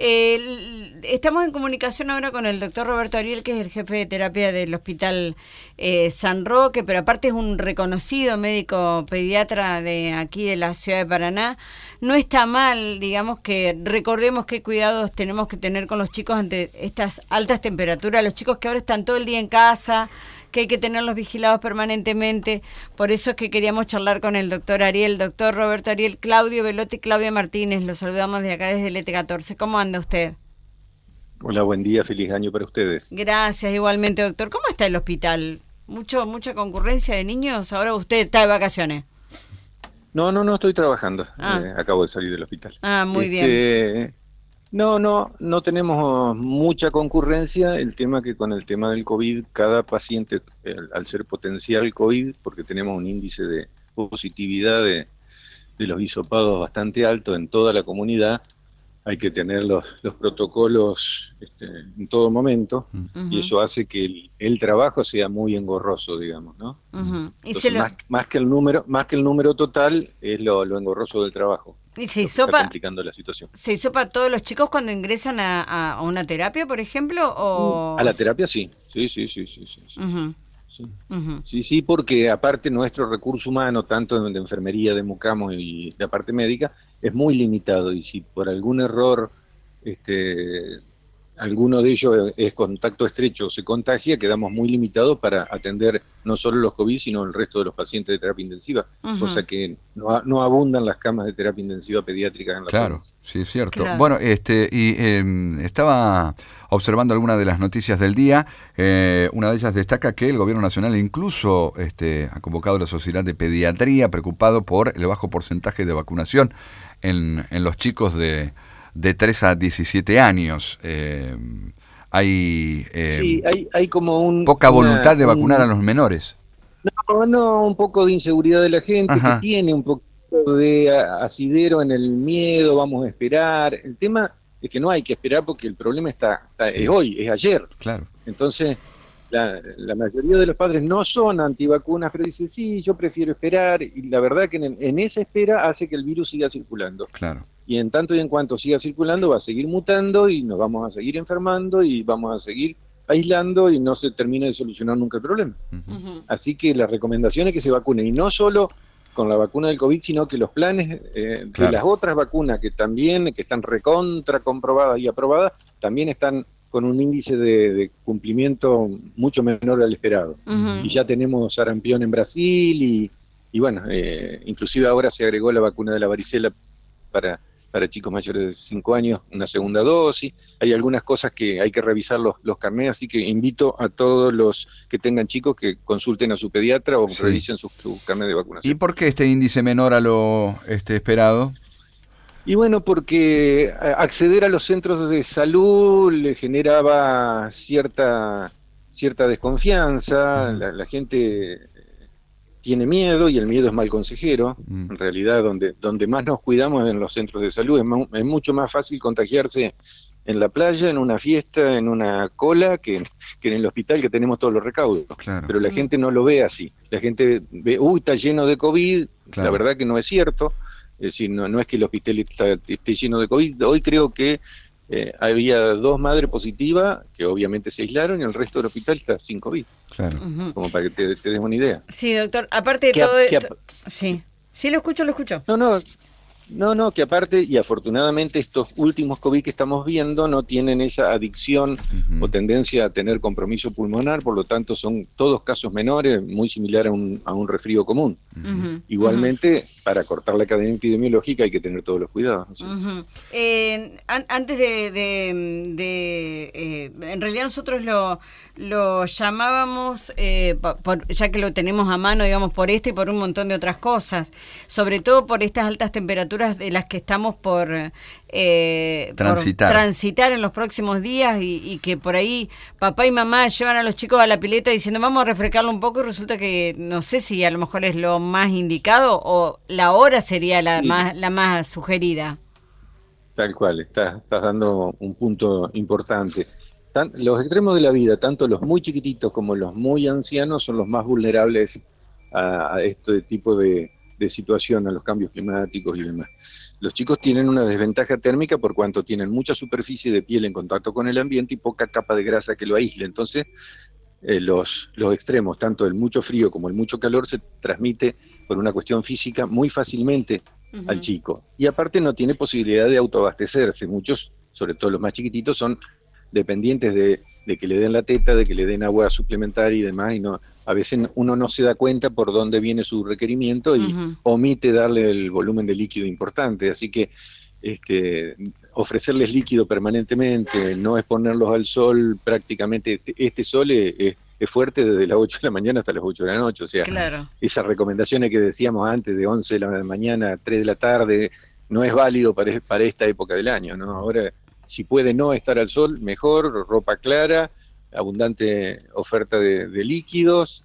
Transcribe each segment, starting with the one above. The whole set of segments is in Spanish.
Estamos en comunicación ahora con el doctor Roberto Ariel, que es el jefe de terapia del Hospital San Roque, pero aparte es un reconocido médico pediatra de aquí de la ciudad de Paraná. No está mal, digamos, que recordemos qué cuidados tenemos que tener con los chicos ante estas altas temperaturas, los chicos que ahora están todo el día en casa, que hay que tenerlos vigilados permanentemente. Por eso es que queríamos charlar con el doctor Ariel, doctor Roberto Ariel, Claudio Velotti y Claudia Martínez. Los saludamos de acá desde el ET14. ¿Cómo anda usted? Hola, buen día, feliz año para ustedes. Gracias, igualmente, doctor. ¿Cómo está el hospital? ¿Mucha concurrencia de niños? Ahora usted está de vacaciones. No, estoy trabajando. Acabo de salir del hospital. Muy bien. No tenemos mucha concurrencia. El tema que con el tema del COVID, cada paciente, al ser potencial COVID, porque tenemos un índice de positividad de los hisopados bastante alto en toda la comunidad, hay que tener los protocolos en todo momento, y eso hace que el trabajo sea muy engorroso, digamos, ¿no? Entonces, más que el número total, es lo engorroso del trabajo. ¿Y se está complicando la situación? ¿Se hisopa a todos los chicos cuando ingresan a una terapia, por ejemplo? ¿O... A la terapia sí. Sí. Sí, porque aparte nuestro recurso humano, tanto de enfermería, de mucamos y de parte médica, es muy limitado, y si por algún error alguno de ellos es contacto estrecho o se contagia, quedamos muy limitados para atender no solo los COVID, sino el resto de los pacientes de terapia intensiva, cosa que no abundan las camas de terapia intensiva pediátrica en la provincia. Sí, es cierto. Claro. Bueno, estaba observando algunas de las noticias del día. Una de ellas destaca que el Gobierno Nacional incluso ha convocado a la Sociedad de Pediatría, preocupado por el bajo porcentaje de vacunación en los chicos de 3 a 17 años. Hay como poca voluntad de vacunar a los menores. No, un poco de inseguridad de la gente, que tiene un poco de asidero en el miedo, vamos a esperar. El tema es que no hay que esperar, porque el problema es hoy, es ayer. Claro. Entonces, la mayoría de los padres no son antivacunas, pero dicen, sí, yo prefiero esperar, y la verdad que en esa espera hace que el virus siga circulando. Claro. Y en tanto y en cuanto siga circulando, va a seguir mutando, y nos vamos a seguir enfermando, y vamos a seguir aislando, y no se termina de solucionar nunca el problema. Así que la recomendación es que se vacunen, y no solo con la vacuna del COVID, sino que los planes de las otras vacunas que están recontra comprobadas y aprobadas, también están con un índice de cumplimiento mucho menor al esperado. Y ya tenemos sarampión en Brasil, y bueno, inclusive ahora se agregó la vacuna de la varicela para chicos mayores de 5 años, una segunda dosis. Hay algunas cosas que hay que revisar los carnés, así que invito a todos los que tengan chicos que consulten a su pediatra o revisen su carnet de vacunación. ¿Y por qué este índice menor a lo esperado? Y bueno, porque acceder a los centros de salud le generaba cierta desconfianza. La gente tiene miedo, y el miedo es mal consejero. En realidad, donde más nos cuidamos es en los centros de salud. Es mucho más fácil contagiarse en la playa, en una fiesta, en una cola, que en el hospital, que tenemos todos los recaudos. Claro. Pero la gente no lo ve así. La gente ve, está lleno de COVID. Claro. La verdad que no es cierto. Es decir, no es que el hospital esté lleno de COVID. Hoy creo que había 2 madres positivas, que obviamente se aislaron, y el resto del hospital está sin COVID. Claro. Como para que te des una idea. Sí, doctor, aparte de todo esto... Sí, lo escucho. No, que aparte, y afortunadamente, estos últimos COVID que estamos viendo no tienen esa adicción o tendencia a tener compromiso pulmonar, por lo tanto son todos casos menores, muy similar a un resfrío común. Igualmente, para cortar la cadena epidemiológica hay que tener todos los cuidados. Antes en realidad nosotros lo llamábamos, ya que lo tenemos a mano, digamos, por esto y por un montón de otras cosas, sobre todo por estas altas temperaturas de las que estamos por transitar en los próximos días, y que por ahí papá y mamá llevan a los chicos a la pileta diciendo vamos a refrescarlo un poco, y resulta que no sé si a lo mejor es lo más indicado o la hora sería la más sugerida. Tal cual, estás dando un punto importante. Los extremos de la vida, tanto los muy chiquititos como los muy ancianos, son los más vulnerables a este tipo de situación a los cambios climáticos y demás. Los chicos tienen una desventaja térmica por cuanto tienen mucha superficie de piel en contacto con el ambiente y poca capa de grasa que lo aísle. Entonces, los extremos, tanto el mucho frío como el mucho calor, se transmite por una cuestión física muy fácilmente al chico. Y aparte no tiene posibilidad de autoabastecerse. Muchos, sobre todo los más chiquititos, son dependientes de que le den la teta, de que le den agua suplementaria y demás, y a veces uno no se da cuenta por dónde viene su requerimiento y omite darle el volumen de líquido importante. Así que ofrecerles líquido permanentemente, no exponerlos al sol prácticamente. Este sol es fuerte desde las 8 de la mañana hasta las 8 de la noche, o sea, claro, esas recomendaciones que decíamos antes de 11 de la mañana a 3 de la tarde, no es válido para esta época del año, ¿no? Ahora, si puede no estar al sol, mejor, ropa clara, abundante oferta de líquidos,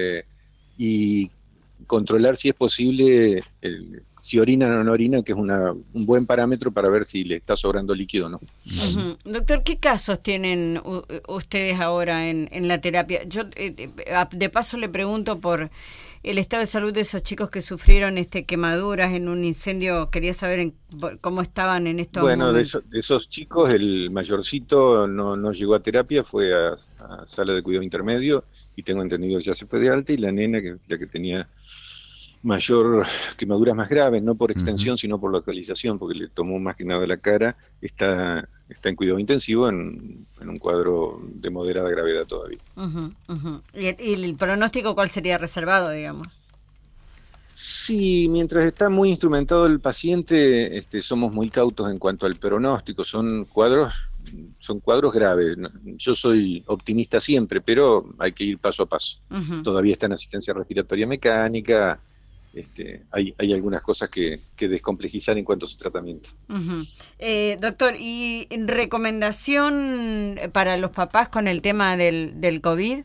y controlar si es posible si orinan o no orinan, que es un buen parámetro para ver si le está sobrando líquido o no. Doctor, ¿qué casos tienen ustedes ahora en la terapia? Yo de paso le pregunto por el estado de salud de esos chicos que sufrieron quemaduras en un incendio. Quería saber cómo estaban en estos momentos. Bueno, de esos chicos, el mayorcito no llegó a terapia, fue a sala de cuidado intermedio, y tengo entendido que ya se fue de alta, y la nena, la que tenía mayor quemaduras más graves, no por extensión, sino por localización, porque le tomó más que nada la cara, está en cuidado intensivo en un cuadro de moderada gravedad todavía. ¿Y el pronóstico cuál sería reservado, digamos? Sí, mientras está muy instrumentado el paciente, somos muy cautos en cuanto al pronóstico. Son cuadros graves. Yo soy optimista siempre, pero hay que ir paso a paso. Todavía está en asistencia respiratoria mecánica. Hay algunas cosas que descomplejizar en cuanto a su tratamiento. Doctor, ¿y recomendación para los papás con el tema del COVID?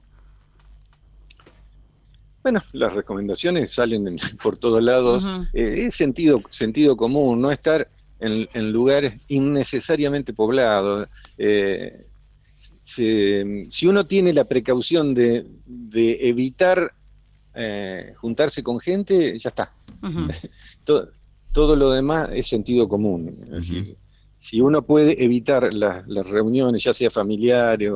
Bueno, las recomendaciones salen por todos lados. Es sentido común, no estar en lugares innecesariamente poblados. Si uno tiene la precaución de evitar juntarse con gente, ya está. Todo lo demás es sentido común. Es decir, si uno puede evitar las reuniones, ya sea familiares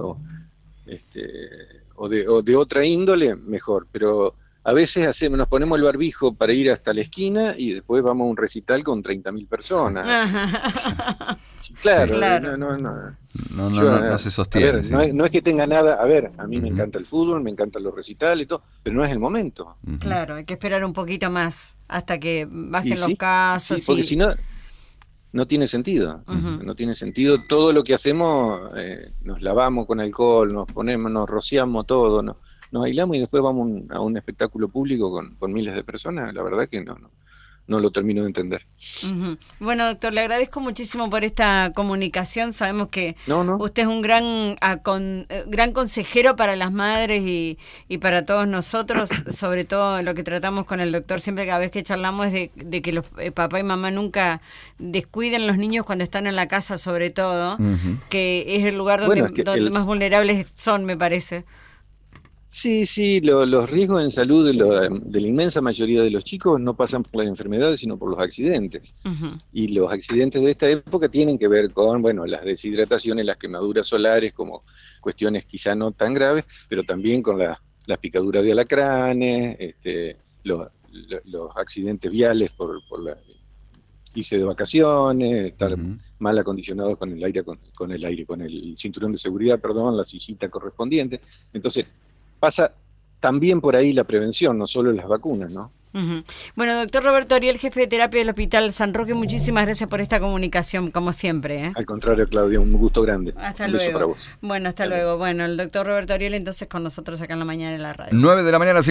o de otra índole, mejor. Pero a veces nos ponemos el barbijo para ir hasta la esquina y después vamos a un recital con 30.000 personas. Claro, claro. No se sostiene. A ver, no es que tenga nada. A ver, a mí me encanta el fútbol, me encantan los recitales y todo, pero no es el momento. Claro, hay que esperar un poquito más hasta que bajen los casos. Sí, porque si no tiene sentido. No tiene sentido. Todo lo que hacemos, nos lavamos con alcohol, nos rociamos todo, nos aislamos y después vamos a un espectáculo público con miles de personas. La verdad que no lo termino de entender. Bueno, doctor, le agradezco muchísimo por esta comunicación. Sabemos que usted es un gran consejero para las madres y para todos nosotros. Sobre todo lo que tratamos con el doctor siempre, cada vez que charlamos, es de que los papá y mamá nunca descuiden los niños cuando están en la casa, sobre todo, que es el lugar donde más vulnerables son, me parece. Sí, los riesgos en salud de la inmensa mayoría de los chicos no pasan por las enfermedades, sino por los accidentes. Y los accidentes de esta época tienen que ver con, las deshidrataciones, las quemaduras solares, como cuestiones quizá no tan graves, pero también con las picaduras de alacranes, los accidentes viales por irse de vacaciones, estar mal acondicionados con el cinturón de seguridad, la sillita correspondiente. Entonces, pasa también por ahí la prevención, no solo las vacunas, ¿no? Bueno, doctor Roberto Ariel, jefe de terapia del Hospital San Roque, muchísimas gracias por esta comunicación, como siempre. Al contrario, Claudia, un gusto grande. Hasta luego. Beso para vos. Bueno, hasta luego. Bueno, el doctor Roberto Ariel entonces con nosotros acá en la mañana en la radio. 9 de la mañana.